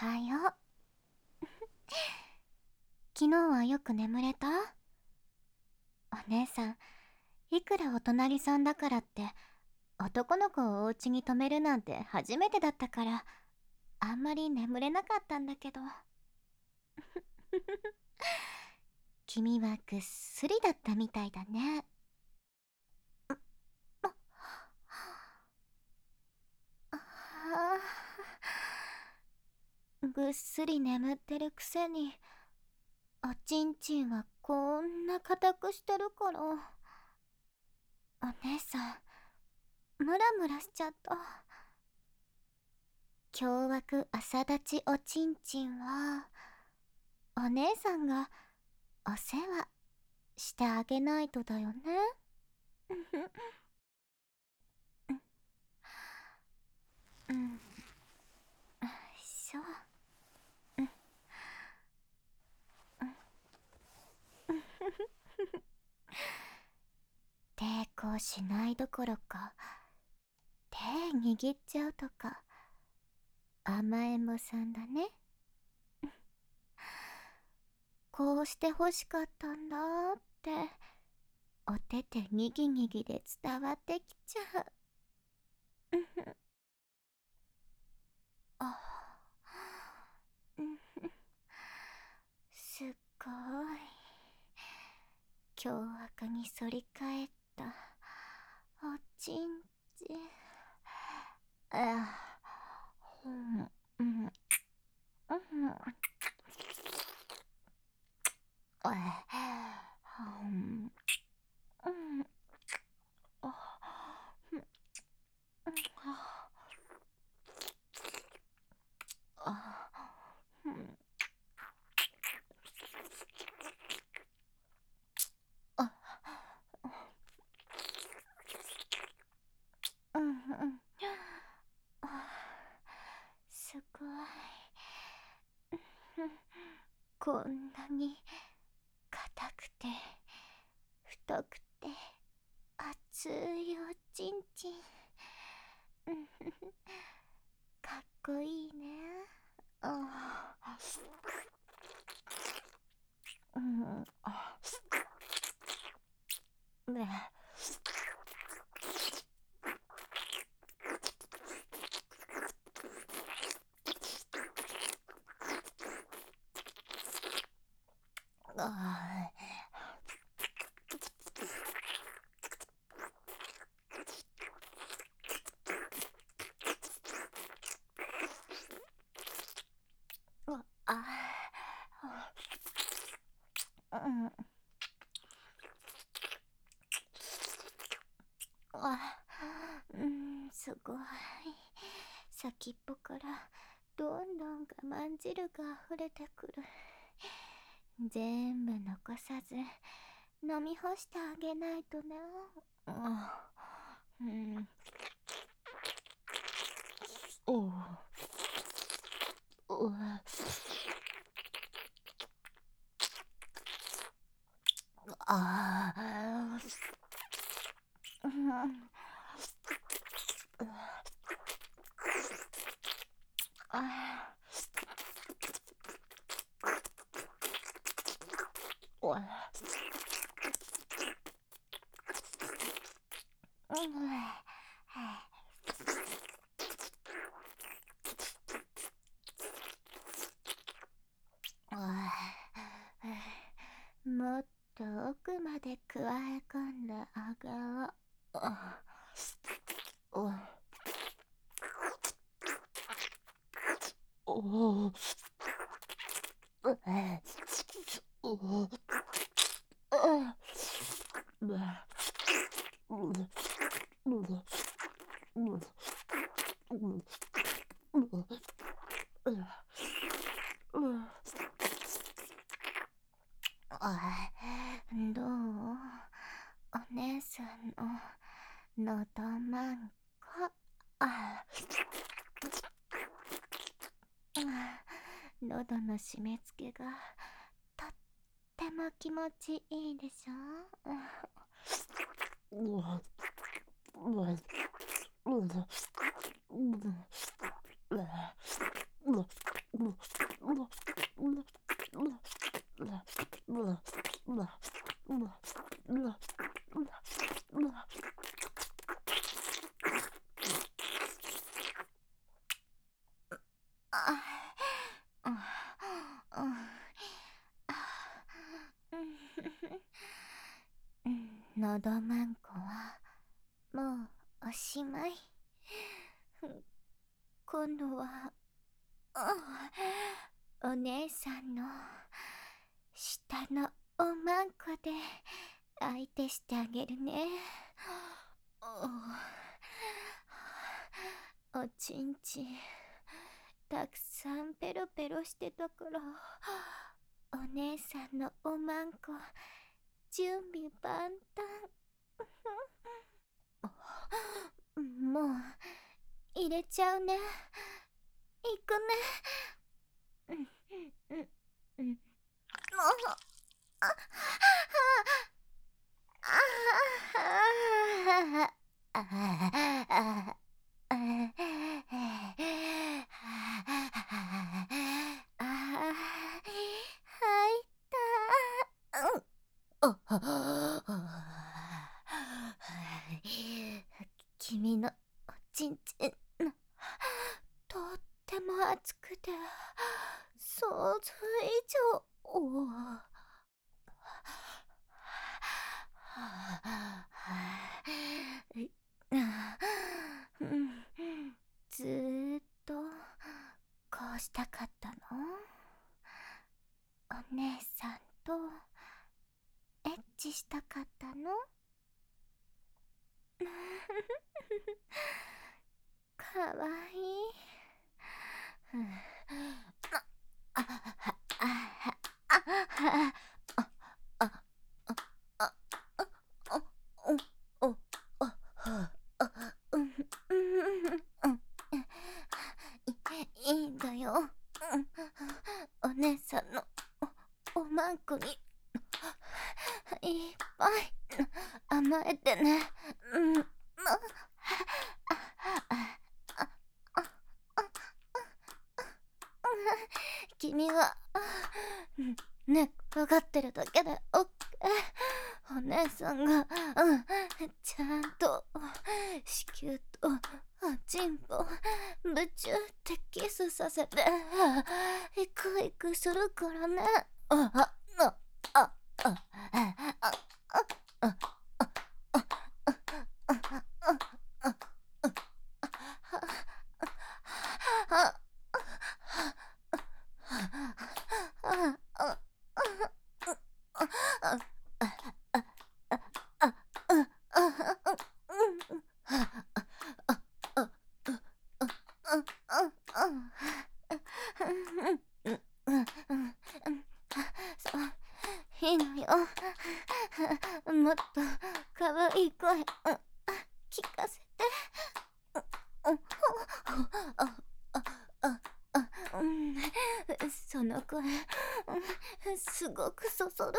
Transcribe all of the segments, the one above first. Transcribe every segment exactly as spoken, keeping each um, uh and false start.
はよう。昨日はよく眠れた？お姉さん、いくらお隣さんだからって男の子をお家に泊めるなんて初めてだったから、あんまり眠れなかったんだけど。君はぐっすりだったみたいだね。ああ、ぐっすり眠ってるくせにおちんちんはこんな硬くしてるから。お姉さん、ムラムラしちゃった。凶悪朝立ちおちんちんはお姉さんがお世話してあげないとだよね。うん、そう。うん、抵抗しないどころか手握っちゃうとか甘えん坊さんだね。こうして欲しかったんだってお手手にぎにぎで伝わってきちゃう。あ、うん、すっごい凶悪に反り返ったおちんちん。あ、うん、うん、うん、あ、うん、うん、あ、うん、あ、うん、あ、うん、うん、あ、すごい。こんなに硬くて太くて熱いおちんちん。かっこいいね。あ、うん、あ、ね、あ、あ、あ、うん、あ、うん、すごい。先っぽからどんどん我慢汁が溢れてくる。全部残さず飲み干してあげないとね。うん、おう、おう、ああ、うん、あ、おい、うん、もっと奥まで加え込んだあがを。おおおおどう？お姉さんののどまんこ。あ、喉の締め付けがとっても気持ちいいでしょ？ のどまんこはもうおしまい。今度はお姉さんの下のおまんこで相手してあげるね。おちんちんたくさんペロペロしてたから、お姉さんのおまんこ準備万端。もう入れちゃうね。いくね。うんうんうん。もうあああああ君のおちんちんのとっても熱くて想像以上。ずーっとこうしたかったの？お姉さんとエッチしたかったの？かわいい。いいんだよ。お姉さんのおまんこにいっぱい甘えてね。君が寝っ転がってるだけでオッケー。お姉さんが、うん、ちゃんと子宮とおちんぽぶちゅってキスさせてイクイクするからね。あああああああいいのよ。もっとかわいい声聞かせて。その声すごくそそる。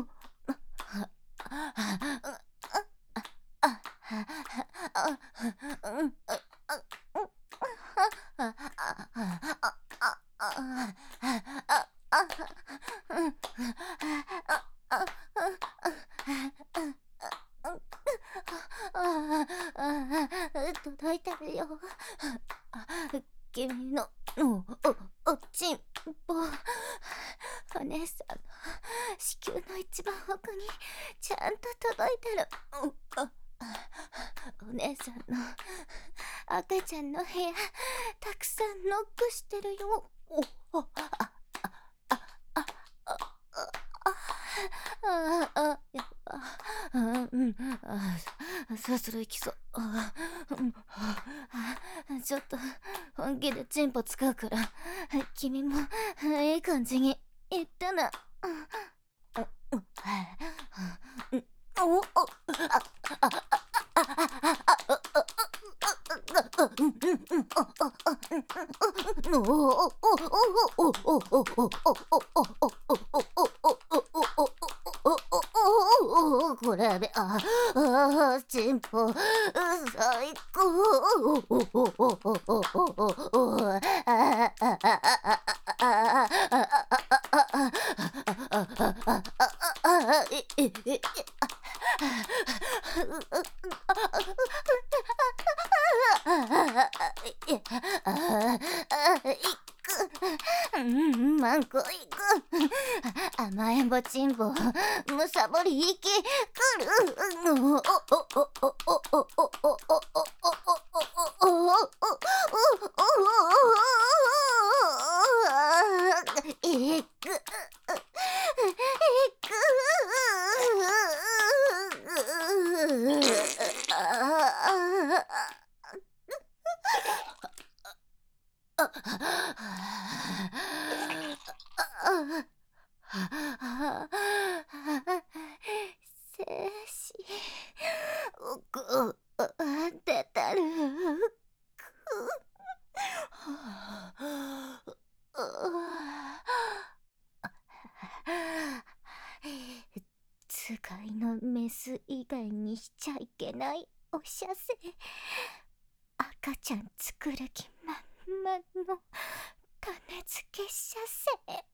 届いてるよ。君のお、おちんぽ。お姉さんの子宮の一番奥にちゃんと届いてる。お姉さんの赤ちゃんの部屋たくさんノックしてるよ。ああああああやっぱうんそろそろ行きそう。ちょっと本気でチンポ使うから君もいい感じに言ってな。おおこれでああチンポ最高。 うん、マンコいく。甘えんぼちんぼ、むさぼり息くる。おおおおおおおおおおおおおおおいく。精子うく出たるつがいのメス以外にしちゃいけないおしゃせ。赤ちゃん作る気満々の種付けしゃせ。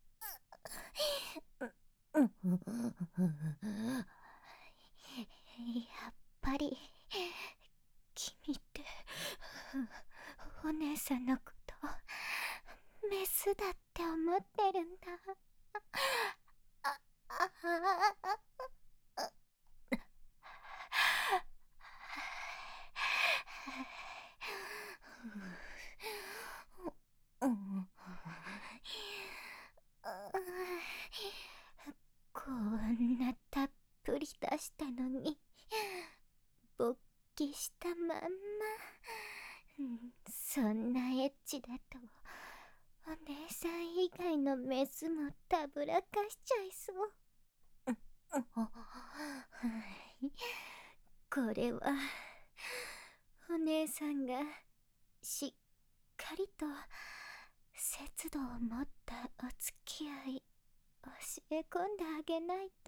やっぱり君ってお姉さんのことメスだって思ってるんだ。ああこんなたっぷり出したのに勃起したまんま。そんなエッチだとお姉さん以外のメスもたぶらかしちゃいそう。これはお姉さんがしっかりと節度を持ったお付き合い教え込んであげないと。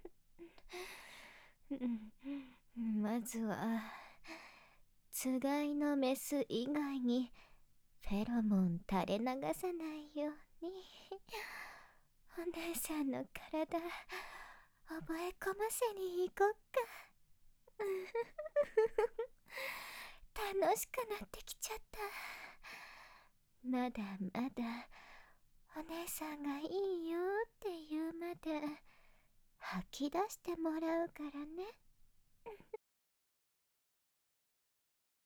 まずはつがいのメス以外にフェロモン垂れ流さないようにお姉さんの体覚え込ませに行こっか。楽しくなってきちゃった。まだまだお姉さんがいいよって言うまで吐き出してもらうからね。